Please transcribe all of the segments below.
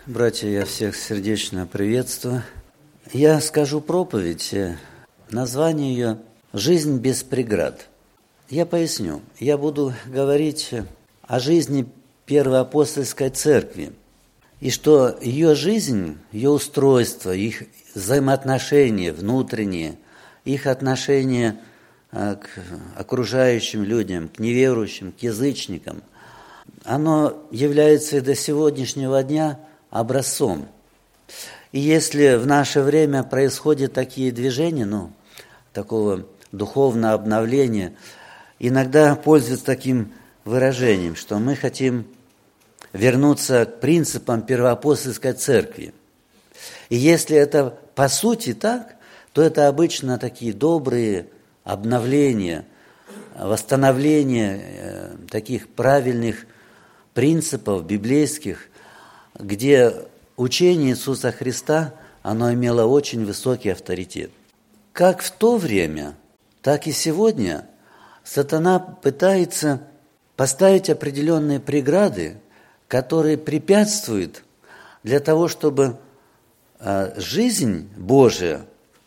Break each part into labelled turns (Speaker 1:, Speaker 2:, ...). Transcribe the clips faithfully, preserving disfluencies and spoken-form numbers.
Speaker 1: Братья, я всех сердечно приветствую. Я скажу проповедь, название ее «Жизнь без преград». Я поясню. Я буду говорить о жизни Первой апостольской церкви, и что ее жизнь, ее устройство, их взаимоотношения внутренние, их отношения к окружающим людям, к неверующим, к язычникам, оно является и до сегодняшнего дня образцом. И если в наше время происходят такие движения, ну, такого духовного обновления, иногда пользуются таким выражением, что мы хотим вернуться к принципам первоапостольской церкви. И если это по сути так, то это обычно такие добрые обновления, восстановления э, таких правильных принципов библейских, где учение Иисуса Христа, оно имело очень высокий авторитет. Как в то время, так и сегодня сатана пытается поставить определенные преграды, которые препятствуют для того, чтобы жизнь Божия,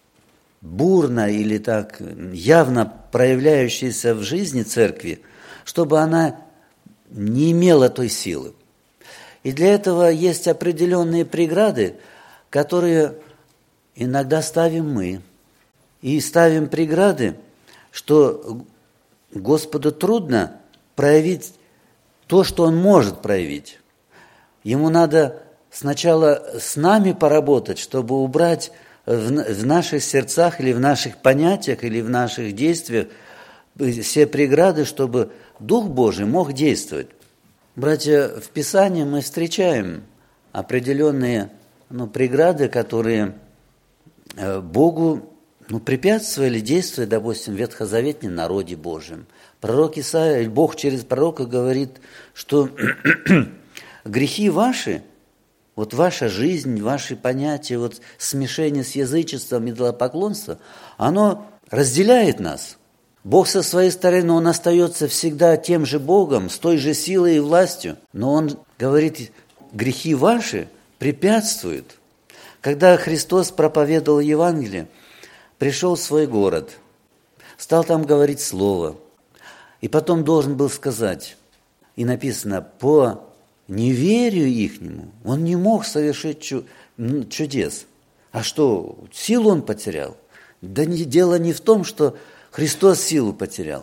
Speaker 1: бурно или так явно проявляющаяся в жизни церкви, чтобы она не имела той силы. И для этого есть определенные преграды, которые иногда ставим мы. И ставим преграды, что Господу трудно проявить то, что Он может проявить. Ему надо сначала с нами поработать, чтобы убрать в наших сердцах или в наших понятиях, или в наших действиях все преграды, чтобы Дух Божий мог действовать. Братья, в Писании мы встречаем определенные ну, преграды, которые Богу ну, препятствовали действовать, допустим, в ветхозаветном народе Божьем. Пророк Исаия, Бог через пророка говорит, что грехи ваши, вот ваша жизнь, ваши понятия, вот смешение с язычеством, идолопоклонством, оно разделяет нас. Бог со своей стороны, Он остается всегда тем же Богом, с той же силой и властью, но Он говорит, грехи ваши препятствуют. Когда Христос проповедовал Евангелие, пришел в свой город, стал там говорить слово, и потом должен был сказать, и написано, по неверию ихнему он не мог совершить чудес. А что, силу он потерял? Да дело не в том, что Христос силу потерял.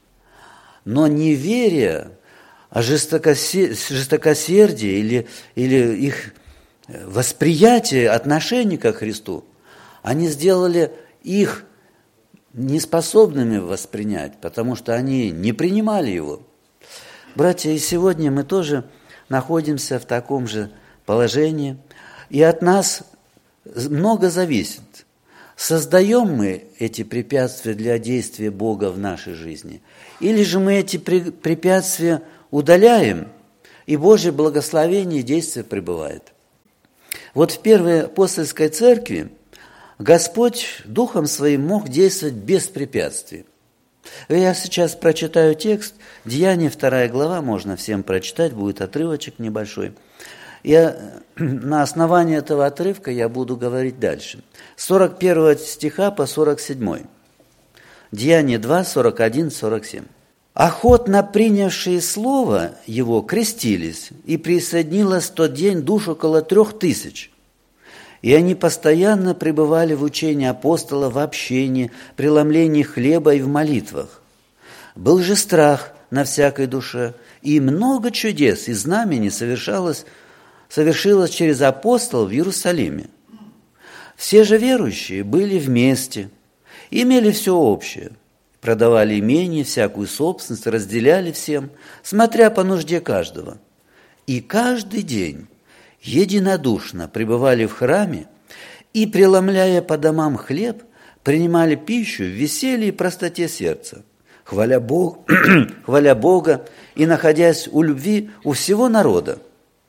Speaker 1: Но неверие, а жестокосердие или, или их восприятие, отношение ко Христу, они сделали их неспособными воспринять, потому что они не принимали Его. Братья, и сегодня мы тоже находимся в таком же положении, и от нас много зависит. Создаем мы эти препятствия для действия Бога в нашей жизни, или же мы эти препятствия удаляем, и Божье благословение и действие пребывает. Вот в Первой апостольской церкви Господь Духом Своим мог действовать без препятствий. Я сейчас прочитаю текст, Деяния, вторая глава, можно всем прочитать, будет отрывочек небольшой. Я, на основании этого отрывка я буду говорить дальше. С сорок первого стиха по сорок седьмой. Деяния два, сорок один, сорок семь. «Охотно принявшие слово его крестились, и присоединилось в тот день душ около трех тысяч. И они постоянно пребывали в учении апостола, в общении, преломлении хлеба и в молитвах. Был же страх на всякой душе, и много чудес и знамений совершалось, совершилось через апостолов в Иерусалиме. Все же верующие были вместе, имели все общее, продавали имение, всякую собственность, разделяли всем, смотря по нужде каждого. И каждый день единодушно пребывали в храме и, преломляя по домам хлеб, принимали пищу в веселье и простоте сердца, хваля Бога, хваля Бога и находясь у любви у всего народа.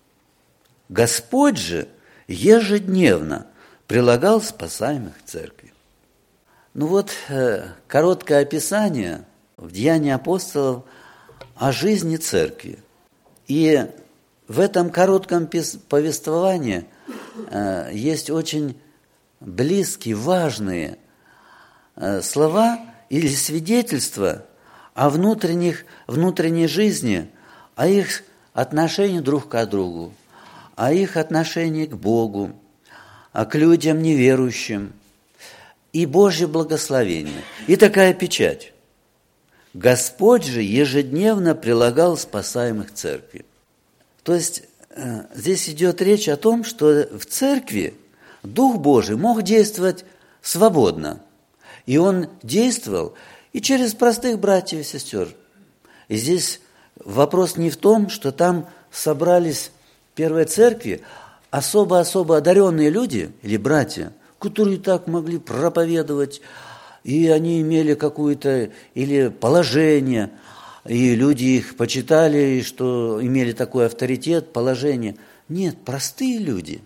Speaker 1: Господь же ежедневно прилагал спасаемых к церкви». Ну вот э, короткое описание в Деянии апостолов о жизни церкви. И в этом коротком повествовании э, есть очень близкие, важные э, слова или свидетельства о внутренних, внутренней жизни, о их отношении друг к другу, о их отношении к Богу, а к людям неверующим, и Божье благословение. И такая печать. Господь же ежедневно прилагал спасаемых к церкви. То есть э, здесь идет речь о том, что в церкви Дух Божий мог действовать свободно. И Он действовал и через простых братьев и сестер. И здесь вопрос не в том, что там собрались в первой церкви особо-особо одаренные люди или братья, которые так могли проповедовать, и они имели какое-то или положение, и люди их почитали, что имели такой авторитет, положение. Нет, простые люди.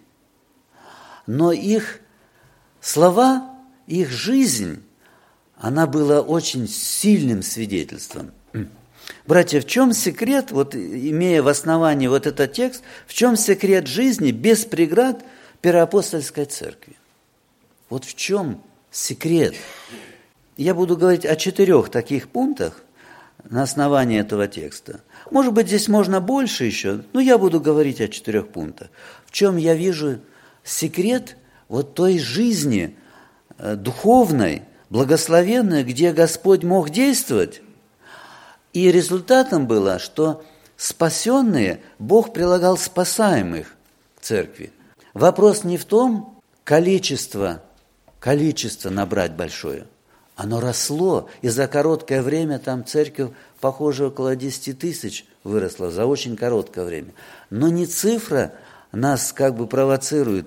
Speaker 1: Но их слова, их жизнь, она была очень сильным свидетельством. Братья, в чем секрет, вот имея в основании вот этот текст, в чем секрет жизни без преград Первоапостольской церкви? Вот в чем секрет? Я буду говорить о четырех таких пунктах на основании этого текста. Может быть, здесь можно больше еще, но я буду говорить о четырех пунктах. В чем я вижу секрет вот той жизни духовной, благословенной, где Господь мог действовать. И результатом было, что спасенные Бог прилагал спасаемых к церкви. Вопрос не в том, количество, количество набрать большое. Оно росло, и за короткое время там церковь, похоже, около десять тысяч выросла, за очень короткое время. Но не цифра нас как бы провоцирует,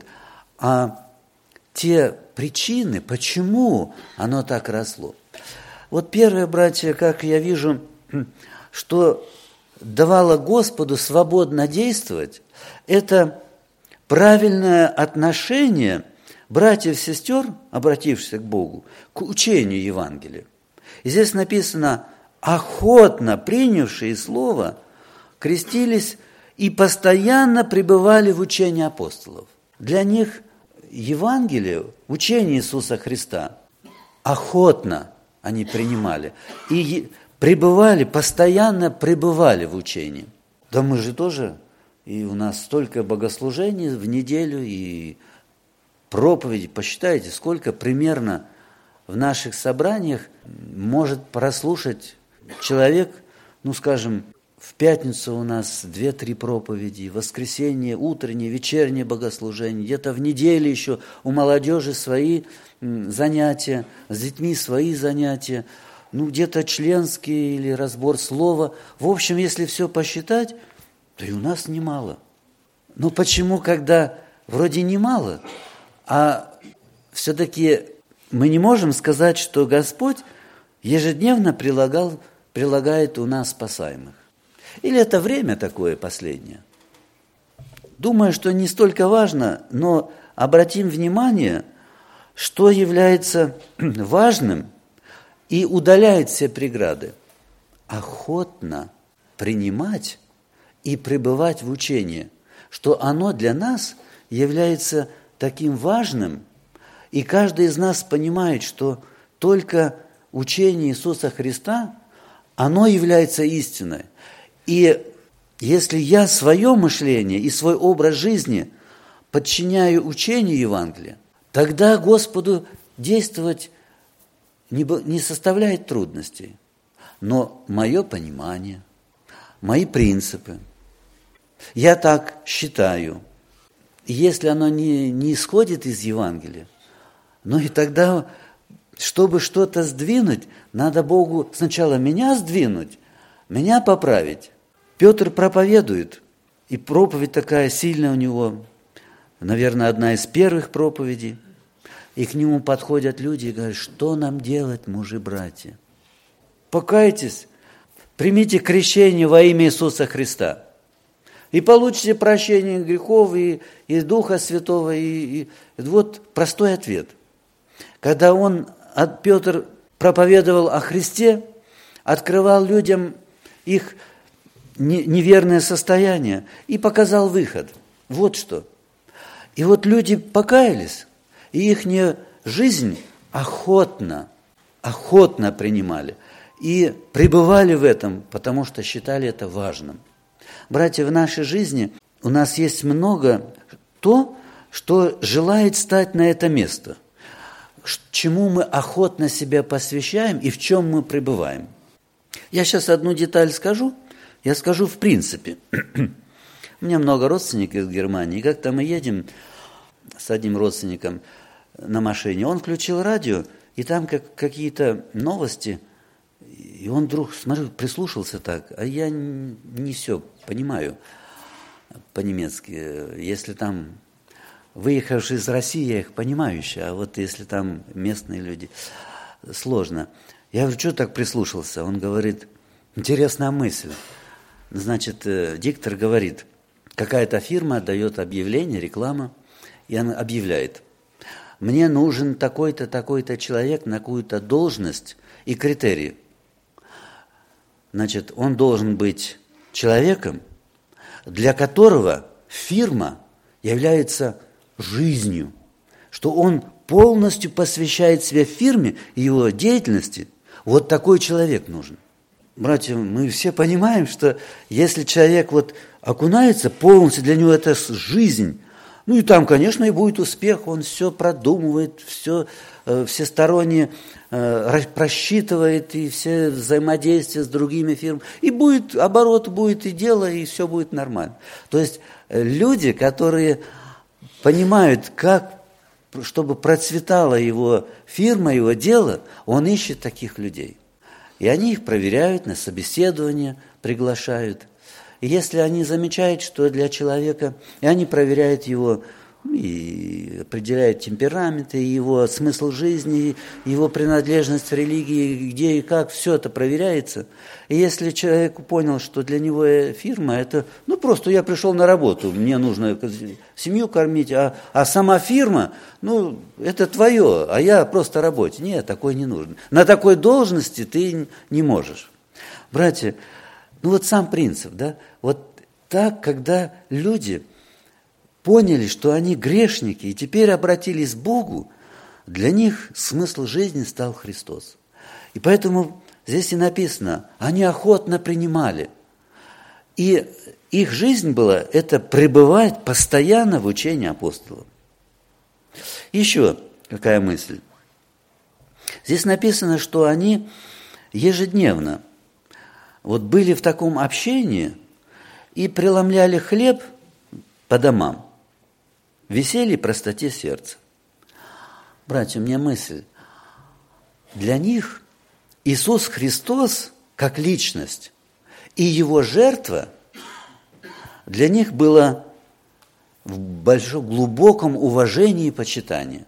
Speaker 1: а те причины, почему оно так росло. Вот первое, братья, как я вижу, что давало Господу свободно действовать, это правильное отношение братьев и сестер, обратившихся к Богу, к учению Евангелия. И здесь написано, охотно принявшие слово, крестились и постоянно пребывали в учении апостолов. Для них Евангелие, учение Иисуса Христа, охотно они принимали. И пребывали, постоянно пребывали в учении. Да мы же тоже, и у нас столько богослужений в неделю, и проповеди, посчитайте, сколько примерно в наших собраниях может прослушать человек, ну, скажем, в пятницу у нас две-три проповеди, в воскресенье утреннее, вечернее богослужение, где-то в неделю еще у молодежи свои занятия, с детьми свои занятия, ну, где-то членские или разбор слова. В общем, если все посчитать, то и у нас немало. Но почему, когда вроде немало, а все-таки мы не можем сказать, что Господь ежедневно прилагал, прилагает у нас спасаемых? Или это время такое последнее? Думаю, что не столько важно, но обратим внимание, что является важным и удаляет все преграды. Охотно принимать и пребывать в учении, что оно для нас является таким важным, и каждый из нас понимает, что только учение Иисуса Христа, оно является истиной. И если я свое мышление и свой образ жизни подчиняю учению Евангелия, тогда Господу действовать не, не составляет трудностей. Но мое понимание, мои принципы, я так считаю, если оно не, не исходит из Евангелия, ну и тогда, чтобы что-то сдвинуть, надо Богу сначала меня сдвинуть, меня поправить. Петр проповедует, и проповедь такая сильная у него, наверное, одна из первых проповедей. И к нему подходят люди и говорят, что нам делать, мужи-братья? Покайтесь, примите крещение во имя Иисуса Христа. И получите прощение грехов и, и Духа Святого. И, и вот простой ответ. Когда он, Петр проповедовал о Христе, открывал людям их неверное состояние и показал выход. Вот что. И вот люди покаялись, и их жизнь охотно, охотно принимали и пребывали в этом, потому что считали это важным. Братья, в нашей жизни у нас есть много то, что желает стать на это место, чему мы охотно себя посвящаем и в чем мы пребываем. Я сейчас одну деталь скажу, я скажу в принципе. У меня много родственников из Германии, и как-то мы едем с одним родственником на машине, он включил радио, и там как, какие-то новости, и он вдруг, смотрю, прислушался так, а я не, не все понимаю по-немецки. Если там выехавшие из России, я их понимаю еще, а вот если там местные люди, сложно. Я говорю, что так прислушался? Он говорит, интересная мысль. Значит, диктор говорит, какая-то фирма дает объявление, реклама, и она объявляет, мне нужен такой-то, такой-то человек на какую-то должность и критерии. Значит, он должен быть человеком, для которого фирма является жизнью, что он полностью посвящает себя фирме и его деятельности. Вот такой человек нужен. Братья, мы все понимаем, что если человек вот окунается полностью, для него это жизнь, ну и там, конечно, и будет успех, он все продумывает, все э, всесторонне э, просчитывает, и все взаимодействия с другими фирмами, и будет, оборот будет, и дело, и все будет нормально. То есть э, люди, которые понимают, как, чтобы процветала его фирма, его дело, он ищет таких людей. И они их проверяют, на собеседование приглашают. И если они замечают, что для человека, и они проверяют его, и определяют темперамент, и его смысл жизни, и его принадлежность в религии, где и как, все это проверяется. И если человек понял, что для него фирма, это, ну просто я пришел на работу, мне нужно семью кормить, а, а сама фирма, ну это твое, а я просто работе. Нет, такой не нужно. На такой должности ты не можешь. Братья, ну вот сам принцип, да, вот так, когда люди поняли, что они грешники, и теперь обратились к Богу, для них смысл жизни стал Христос. И поэтому здесь и написано, они охотно принимали. И их жизнь была, это пребывать постоянно в учении апостолов. Еще какая мысль. Здесь написано, что они ежедневно вот были в таком общении и преломляли хлеб по домам, веселье и простоте сердца. Братья, у меня мысль. Для них Иисус Христос, как личность, и Его жертва для них было в большом, глубоком уважении и почитании.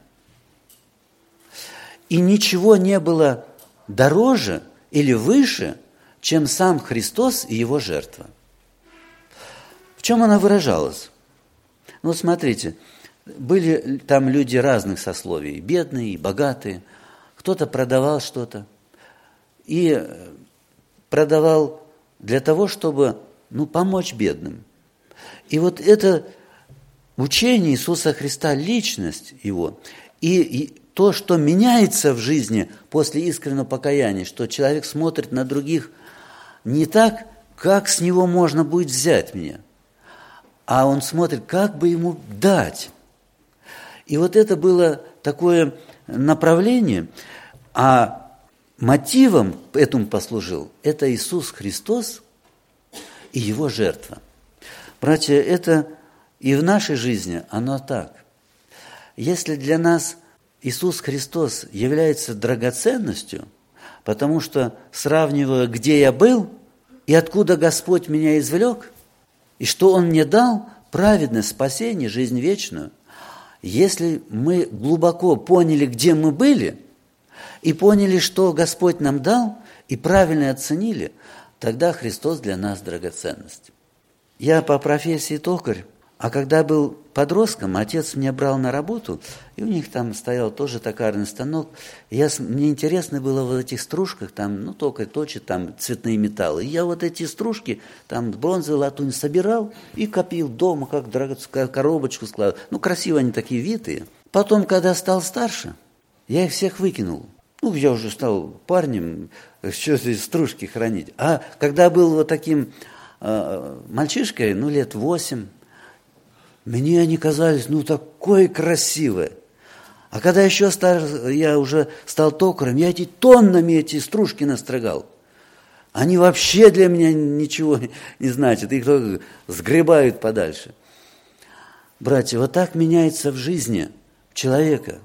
Speaker 1: И ничего не было дороже или выше, чем сам Христос и Его жертва. В чем она выражалась? Ну, смотрите, были там люди разных сословий, бедные и богатые. Кто-то продавал что-то. И продавал для того, чтобы, ну, помочь бедным. И вот это учение Иисуса Христа, личность Его, и, и то, что меняется в жизни после искреннего покаяния, что человек смотрит на других не так, как с него можно будет взять мне, а он смотрит, как бы ему дать. И вот это было такое направление, а мотивом этому послужил это Иисус Христос и Его жертва. Братья, это и в нашей жизни оно так. Если для нас Иисус Христос является драгоценностью, потому что, сравнивая, где я был и откуда Господь меня извлек, и что Он мне дал, праведное спасение, жизнь вечную, если мы глубоко поняли, где мы были, и поняли, что Господь нам дал, и правильно оценили, тогда Христос для нас драгоценность. Я по профессии токарь, а А когда был подростком, отец меня брал на работу, и у них там стоял тоже токарный станок. И я, мне интересно было в этих стружках, там, ну, только точит там цветные металлы. И я вот эти стружки, там, бронзы, латунь собирал и копил дома, как драгоценную коробочку складывал. Ну, красиво они такие витые. Потом, когда стал старше, я их всех выкинул. Ну, я уже стал парнем, что эти стружки хранить. А когда был вот таким э, мальчишкой, ну, лет восемь, мне они казались, ну, такой красивые. А когда еще стар, я уже стал токарем, я эти тоннами эти стружки настрогал. Они вообще для меня ничего не значат, их только сгребают подальше. Братья, вот так меняется в жизни человека.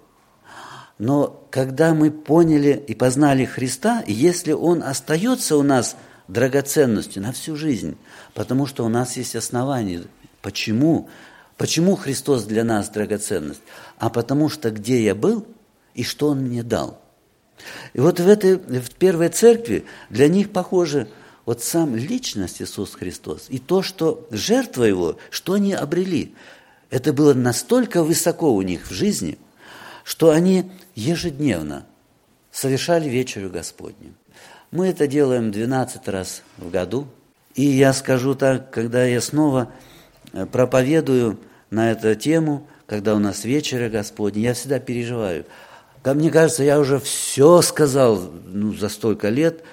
Speaker 1: Но когда мы поняли и познали Христа, если Он остается у нас драгоценностью на всю жизнь, потому что у нас есть основания. Почему? Почему Христос для нас драгоценность? А потому что где я был и что Он мне дал. И вот в этой, в первой церкви для них похоже вот сам личность Иисус Христос и то, что жертва Его, что они обрели. Это было настолько высоко у них в жизни, что они ежедневно совершали вечерю Господню. Мы это делаем двенадцать раз в году. И я скажу так, когда я снова проповедую на эту тему, когда у нас вечеря Господня, я всегда переживаю. Мне кажется, я уже все сказал ну, за столько лет,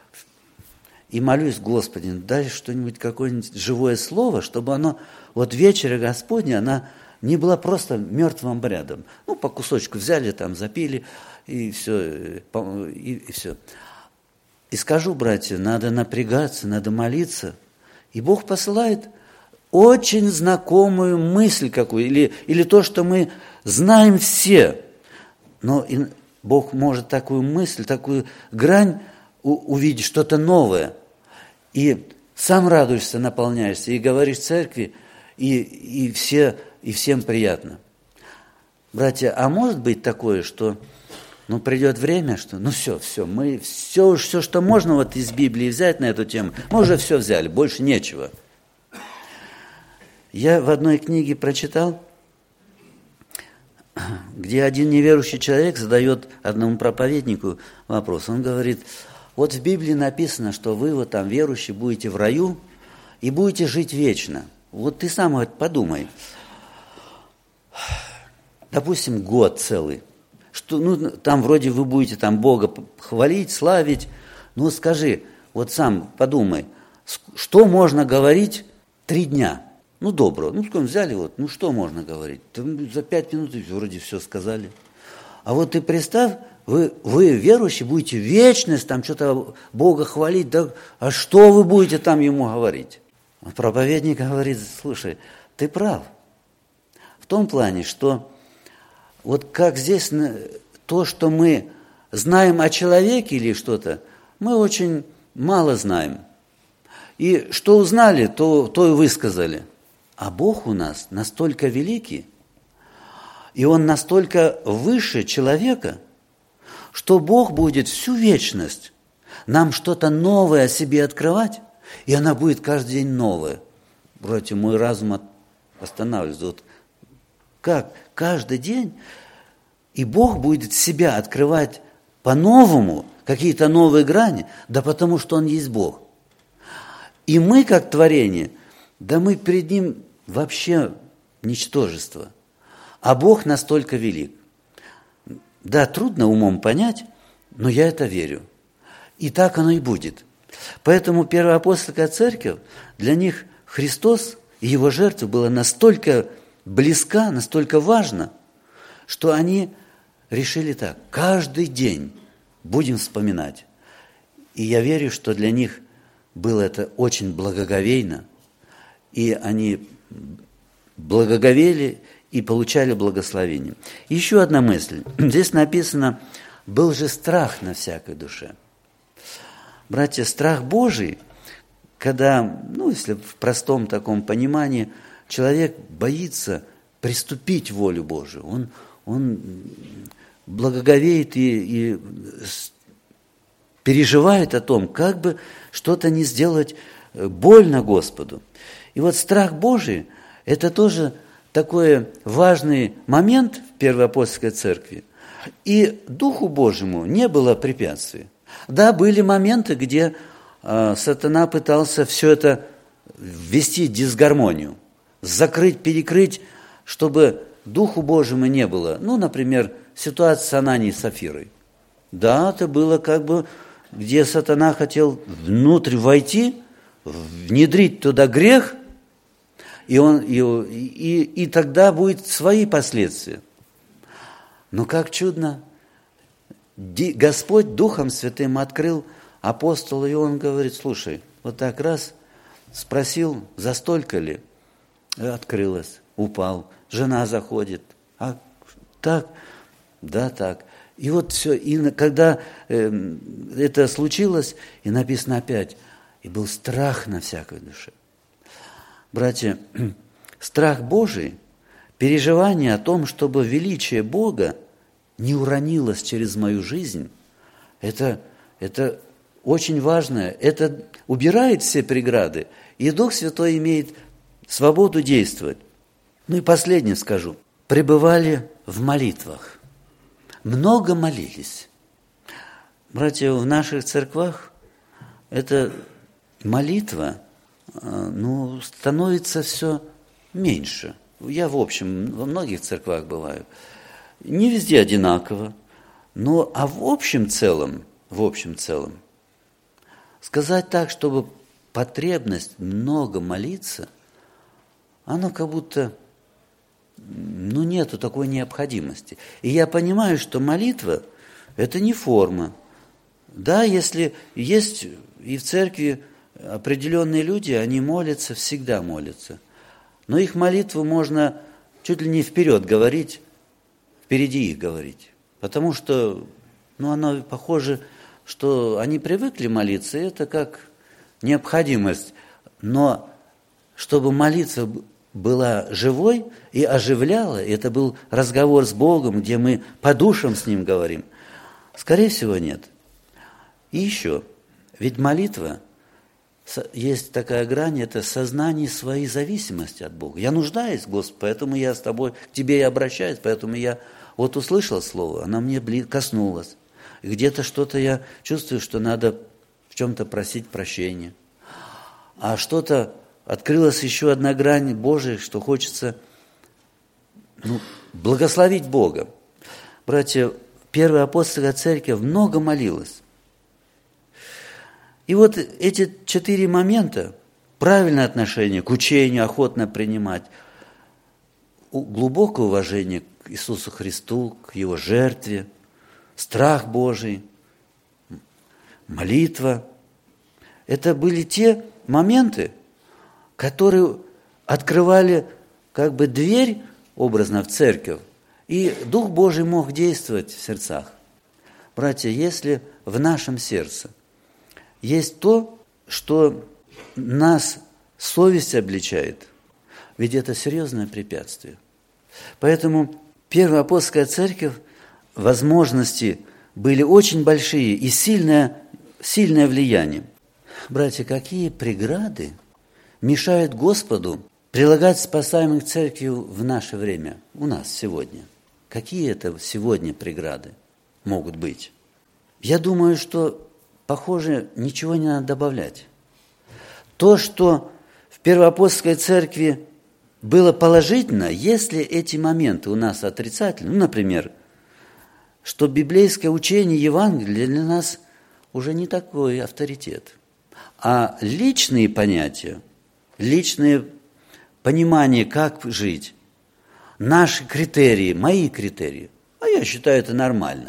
Speaker 1: и молюсь, Господи, дай что-нибудь, какое-нибудь живое слово, чтобы оно, вот вечеря Господня, она не была просто мертвым обрядом. Ну, по кусочку взяли, там, запили, и все, и, и все. И скажу, братья, надо напрягаться, надо молиться, и Бог посылает очень знакомую мысль какую, или, или то, что мы знаем все, но и Бог может такую мысль, такую грань у, увидеть, что-то новое, и сам радуешься, наполняешься, и говоришь в церкви, и, и, все, и всем приятно. Братья, а может быть такое, что ну, придет время, что ну все, все, мы все, все, что можно вот из Библии взять на эту тему, мы уже все взяли, больше нечего. Я в одной книге прочитал, где один неверующий человек задает одному проповеднику вопрос. Он говорит, вот в Библии написано, что вы вот там верующие будете в раю и будете жить вечно. Вот ты сам вот подумай, допустим, год целый, что, ну, там вроде вы будете там Бога хвалить, славить, ну скажи, вот сам подумай, что можно говорить три дня? Ну, доброго. Ну, скажем, взяли вот, ну, что можно говорить? За пять минут вроде все сказали. А вот ты представь, вы, вы верующие, будете вечность, там что-то Бога хвалить, да, а что вы будете там Ему говорить? А проповедник говорит, слушай, ты прав. В том плане, что вот как здесь то, что мы знаем о человеке или что-то, мы очень мало знаем. И что узнали, то, то и высказали. А Бог у нас настолько великий, и Он настолько выше человека, что Бог будет всю вечность нам что-то новое о себе открывать, и она будет каждый день новая. Братья, мой разум останавливается. Вот как каждый день, и Бог будет себя открывать по-новому, какие-то новые грани, да потому что Он есть Бог. И мы, как творение, да мы перед Ним вообще ничтожество. А Бог настолько велик. Да, трудно умом понять, но я это верю. И так оно и будет. Поэтому первоапостольская церковь, для них Христос и Его жертва была настолько близка, настолько важна, что они решили так, каждый день будем вспоминать. И я верю, что для них было это очень благоговейно, и они благоговели и получали благословение. Еще одна мысль. Здесь написано, был же страх на всякой душе. Братья, страх Божий, когда, ну, если в простом таком понимании, человек боится приступить волю Божию, он, он благоговеет и, и переживает о том, как бы что-то не сделать больно Господу. И вот страх Божий Это тоже такой важный момент в Первой апостольской церкви. И Духу Божьему не было препятствий. Да, были моменты, где э, сатана пытался все это ввести в дисгармонию, закрыть, перекрыть, чтобы Духу Божьему не было. Ну, например, ситуация с Ананией и Сафирой. Да, это было как бы, где сатана хотел внутрь войти, внедрить туда грех, и, он, и, и, и тогда будут свои последствия. Но как чудно, Господь Духом Святым открыл апостолу, и он говорит: слушай, вот так раз спросил, за столько ли? Открылось, упал, жена заходит, а так, да так. И вот все, и когда э, это случилось, и написано опять, и был страх на всякой душе. Братья, страх Божий, переживание о том, чтобы величие Бога не уронилось через мою жизнь, это, это очень важно. Это убирает все преграды, и Дух Святой имеет свободу действовать. Ну и последнее скажу. Пребывали в молитвах. Много молились. Братья, в наших церквах эта молитва, ну, становится все меньше. Я, в общем, во многих церквах бываю. Не везде одинаково, но а в общем целом, в общем целом, сказать так, чтобы потребность много молиться, оно как будто, ну, нету такой необходимости. И я понимаю, что молитва – это не форма. Да, если есть и в церкви определенные люди, они молятся, всегда молятся. Но их молитву можно чуть ли не вперед говорить, впереди их говорить. Потому что, ну, оно похоже, что они привыкли молиться, и это как необходимость. Но чтобы молиться была живой и оживляла, это был разговор с Богом, где мы по душам с Ним говорим, скорее всего, нет. И еще, ведь молитва, есть такая грань, это сознание своей зависимости от Бога. Я нуждаюсь, Господи, поэтому я с Тобой, к Тебе и обращаюсь, поэтому я вот услышал слово, оно мне коснулось. И где-то что-то я чувствую, что надо в чем-то просить прощения. А что-то открылась еще одна грань Божия, что хочется, ну, благословить Бога. Братья, Первая апостольская церковь много молилась. И вот эти четыре момента, правильное отношение к учению, охотно принимать, глубокое уважение к Иисусу Христу, к Его жертве, страх Божий, молитва. Это были те моменты, которые открывали как бы дверь образно в церковь, и Дух Божий мог действовать в сердцах. Братья, если в нашем сердце есть то, что нас совесть обличает, ведь это серьезное препятствие. Поэтому Первая апостольская церковь, возможности были очень большие и сильное, сильное влияние. Братья, какие преграды мешают Господу прилагать спасаемых церковью в наше время, у нас сегодня? Какие это сегодня преграды могут быть? Я думаю, что, похоже, ничего не надо добавлять. То, что в Первоапостольской церкви было положительно, если эти моменты у нас отрицательны, ну, например, что библейское учение Евангелия для нас уже не такой авторитет, а личные понятия, личные понимания, как жить, наши критерии, мои критерии, а я считаю это нормально.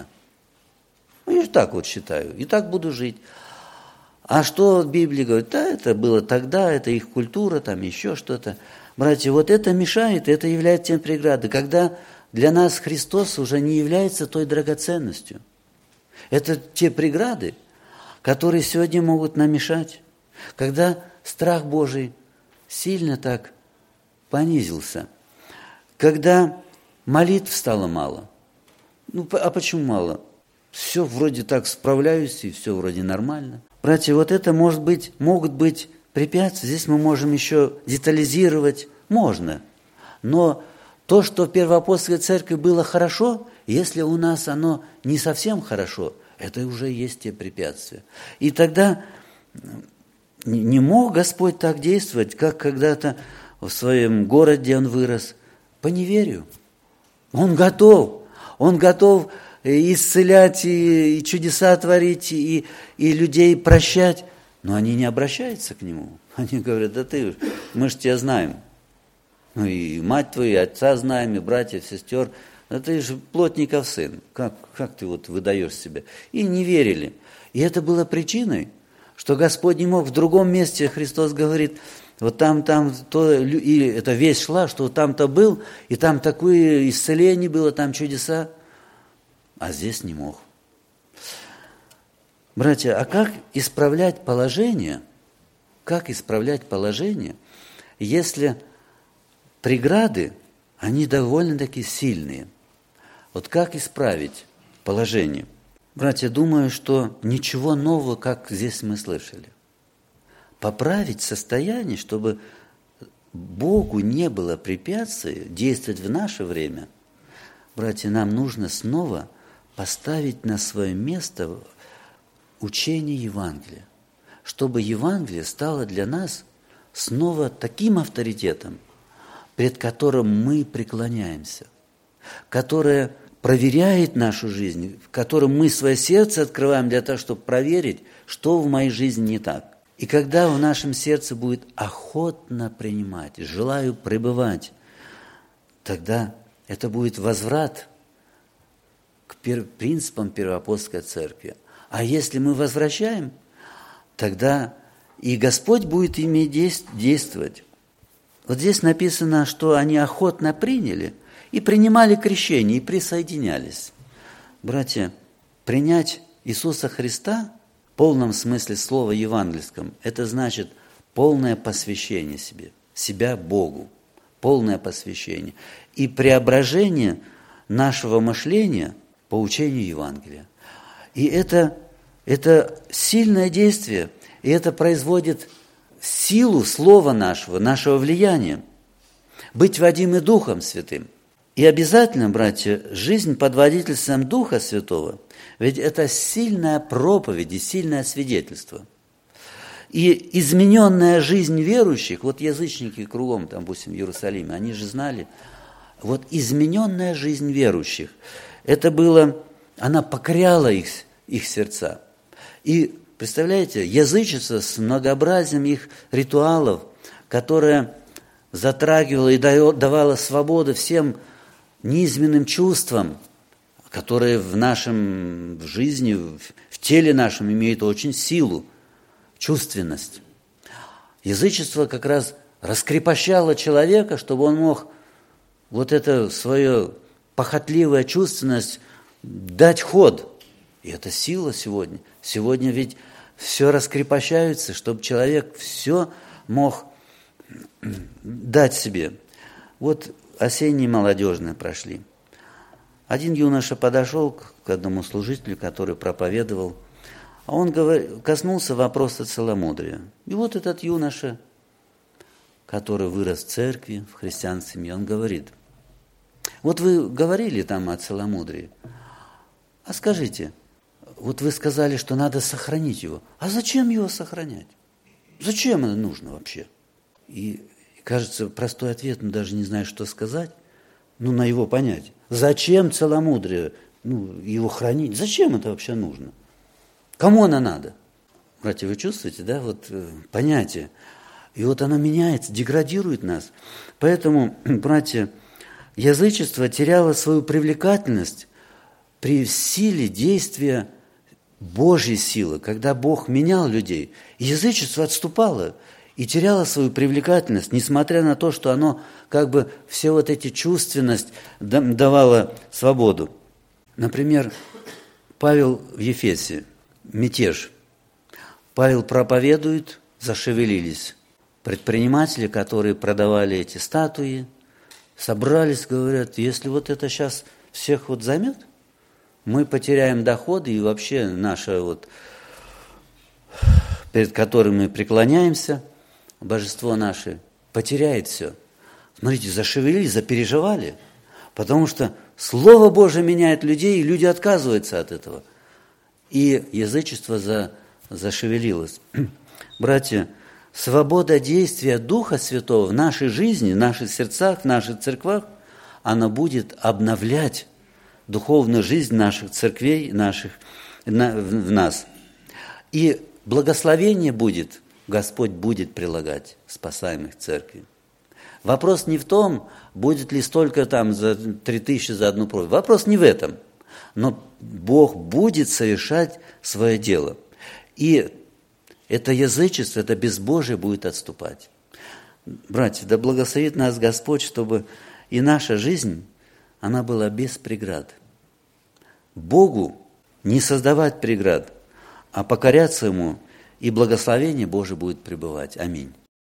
Speaker 1: Я же так вот считаю, и так буду жить. А что в Библии говорит? Да, это было тогда, это их культура, там еще что-то. Братья, вот это мешает, это является тем преградой, когда для нас Христос уже не является той драгоценностью. Это те преграды, которые сегодня могут намешать, когда страх Божий сильно так понизился, когда молитв стало мало. Ну, а почему мало? Все вроде так справляюсь, и все вроде нормально. Братья, вот это может быть, могут быть препятствия. Здесь мы можем еще детализировать. Можно, Но то, что в Первоапостольской церкви было хорошо, если у нас оно не совсем хорошо, это уже есть те препятствия. И тогда не мог Господь так действовать, как когда-то в своем городе, где Он вырос, по неверию. Он готов, Он готов исцелять и, и чудеса творить, и, и людей прощать, но они не обращаются к Нему. Они говорят: да ты, мы же тебя знаем. Ну и мать твою, и отца знаем, и братьев, сестер. Да ты же плотников сын. Как, как ты вот выдаешь себя? И не верили. И это было причиной, что Господь не мог. В другом месте Христос говорит: вот там, там, то, и эта весть шла, что там-то был, и там такое исцеление было, там чудеса, а здесь не мог. Братья, а как исправлять положение, как исправлять положение, если преграды, они довольно-таки сильные? Вот как исправить положение? Братья, думаю, что ничего нового, как здесь мы слышали. Поправить состояние, чтобы Богу не было препятствий действовать в наше время, братья, нам нужно снова поставить на свое место учение Евангелия, чтобы Евангелие стало для нас снова таким авторитетом, пред которым мы преклоняемся, которое проверяет нашу жизнь, в котором мы свое сердце открываем для того, чтобы проверить, что в моей жизни не так. И когда в нашем сердце будет охотно принимать, желаю пребывать, тогда это будет возврат к принципам Первоапостольской церкви. А если мы возвращаем, тогда и Господь будет ими действовать. Вот здесь написано, что они охотно приняли и принимали крещение, и присоединялись. Братья, принять Иисуса Христа в полном смысле слова евангельском, это значит полное посвящение себе, себя Богу, полное посвящение и преображение нашего мышления по учению Евангелия. И это, это сильное действие, и это производит силу слова нашего, нашего влияния, быть водимы Духом Святым. И обязательно, братья, жизнь под водительством Духа Святого, ведь это сильная проповедь и сильное свидетельство. И измененная жизнь верующих, вот язычники кругом, там, допустим, в Иерусалиме, они же знали, вот измененная жизнь верующих, это было, она покоряла их, их сердца. И, представляете, язычество с многообразием их ритуалов, которое затрагивало и давало свободу всем низменным чувствам, которые в нашем в жизни, в теле нашем имеют очень силу, чувственность. Язычество как раз раскрепощало человека, чтобы он мог вот эту свою похотливую чувственность дать ход. И это сила сегодня. Сегодня ведь все раскрепощается, чтобы человек все мог дать себе. Вот осенние молодежные прошли. Один юноша подошел к одному служителю, который проповедовал, а он коснулся вопроса целомудрия. И вот этот юноша, который вырос в церкви, в христианской семье, он говорит: вот вы говорили там о целомудрии, а скажите, вот вы сказали, что надо сохранить его, а зачем его сохранять? Зачем это нужно вообще? И кажется, простой ответ, но даже не знаю, что сказать, ну, на его понятие. Зачем целомудрие, ну, его хранить? Зачем это вообще нужно? Кому оно надо? Братья, вы чувствуете, да, вот э, понятие. И вот оно меняется, деградирует нас. Поэтому, братья, язычество теряло свою привлекательность при силе действия Божьей силы, когда Бог менял людей. Язычество отступало и теряло свою привлекательность, несмотря на то, что оно как бы все вот эти чувственность давало свободу. Например, Павел в Ефесе, мятеж. Павел проповедует, зашевелились. Предприниматели, которые продавали эти статуи, собрались, говорят: если вот это сейчас всех вот займет, мы потеряем доходы, и вообще наше вот, перед которым мы преклоняемся, божество наше, потеряет все. смотрите, зашевелились, запереживали, потому что Слово Божие меняет людей, и люди отказываются от этого. И язычество за, зашевелилось. Братья, свобода действия Духа Святого в нашей жизни, в наших сердцах, в наших церквах, она будет обновлять духовную жизнь наших церквей, наших, на, в, в нас. И благословение будет, Господь будет прилагать спасаемых церкви. Вопрос не в том, будет ли столько там за три тысячи за одну проповедь. Вопрос не в этом. Но Бог будет совершать свое дело. И это язычество, это безбожие будет отступать. Братья, да благословит нас Господь, чтобы и наша жизнь, она была без преград. Богу не создавать преград, а покоряться Ему, и благословение Божие будет пребывать. Аминь.